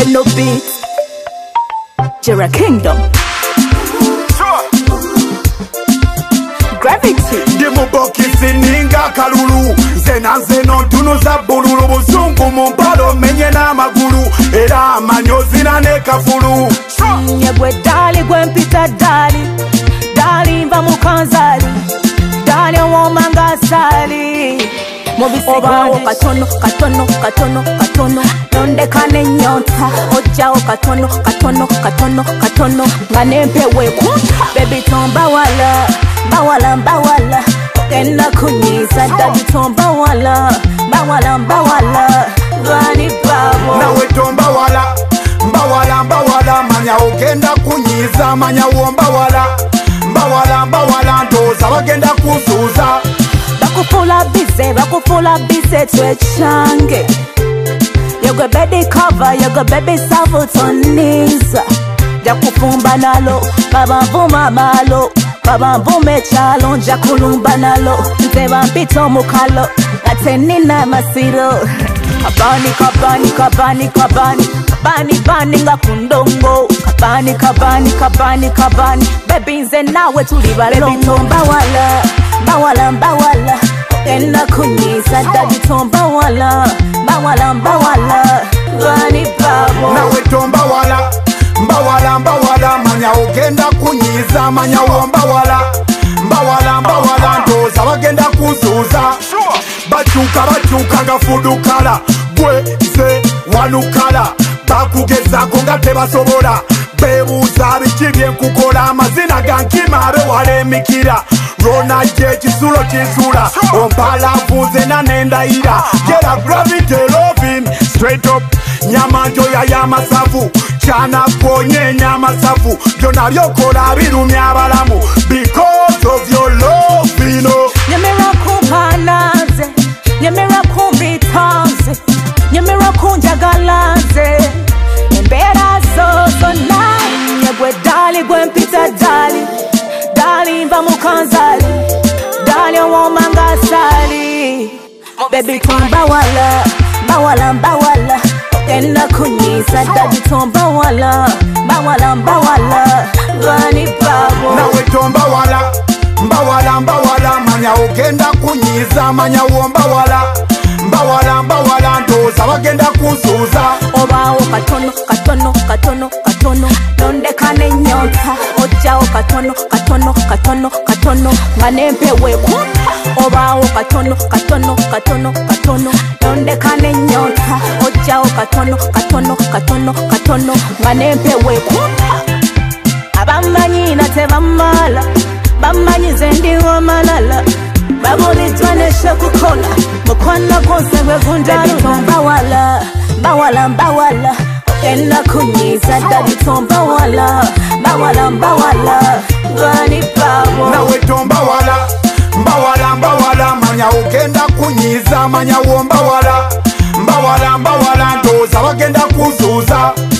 and no beats. Jera Kingdom. Gravity. Demo bokisi ninga kalulu. Zena zeno tunu za bululu. Buzungu mumpalo menye na magulu. Era manyozi na nekafulu. Nyegwe dali gwe mpita dali. Dali mba mukanzali. Dali womanga sali. Obawo katono, katono, katono, katono. Nondekane nyota. Ojao katono, katono, katono, katono. Nganempewe kunta. Baby tomba wala. Bawala, bawala. Okenda kunyiza. Daddy tomba wala. Bawala, bawala. Gani babo. Nawe tomba wala. Mbawala, mbawala. Manya okenda kunyiza. Manya wombawala. Mbawala, mbawala. Ndoza bagenda kuzuza. Bakufula bize twechange. Yoga baby cover, yoga baby savutoniza. Jakufumba nalo, babamvuma malo. Babamvume chalo, jakulumba nalo. Nzeba mpito mukalo, atenina masiro. Kabani, kabani, kabani, kabani. Kabani, bani nga kundongo. Kabani, kabani, kabani, kabani. Baby nze nawe tuli balongo. Baby tomba wala, bawala, bawala. Ena kunyiza daddy tomba wala. Bawala, bawala. Gani babo. Nawe tomba wala. Mbawala, mbawala. Manya ogenda kunyiza. Manya wombawala. Mbawala, mbawala. Ndoza bagenda kuzuza. Bachuka, bachuka nga fudukala. Gwe ze wanukala. Bakugezako nga tebasobola. Bebuuza biki byenkukola. Amazina gankima bewala emikira. Rona je kisulo kisula. Ompala vuze na nendayira. Gera gravity loving. Straight up. Nyama njoya ya masafu. Chana konye nyama safu. Byona byokola birumya abalamu. Because of your love, you know. Nyemera kumpanaze. Nyemera kumbitanze. Nyemera kunjagalaze. Embera zozo na. Nyegwe dali gwe mpita dali. Dali mba mukanzali. Dali womanga sali. Baby tomba wala. Bawala, bawala. Okenda kunyiza. Daddy tomba wala. Bawala, bawala. Gani babo. Nawe tomba wala. Mbawala, mbawala. Manya ogenda kunyiza. Manya wombawala. Mbawala, mbawala. Ndoza bagenda kuzuza. Obawo katono, katono, katono, katono. Nondekane nyota. Ojao katono, katono, katono, katono. Nganempewe kunta. Obawo katono, katono, katono, katono. Nondekane nyota. Ojao katono, katono, katono, katono. Nganempewe kunta. Abamanyi na tebamala. Bamanyi zendi wamalala. Babulijwa neshe kukola. Mukwana konse wevunja. Baby tomba wala. Bawala, bawala. Okenda kunyiza. Daddy tomba wala. Bawala, bawala. Gani babo. Nawe tomba wala. Mbawala, mbawala. Manya ogenda kunyiza. Manya wombawala. Mbawala, mbawala. Ndoza bagenda kuzuza.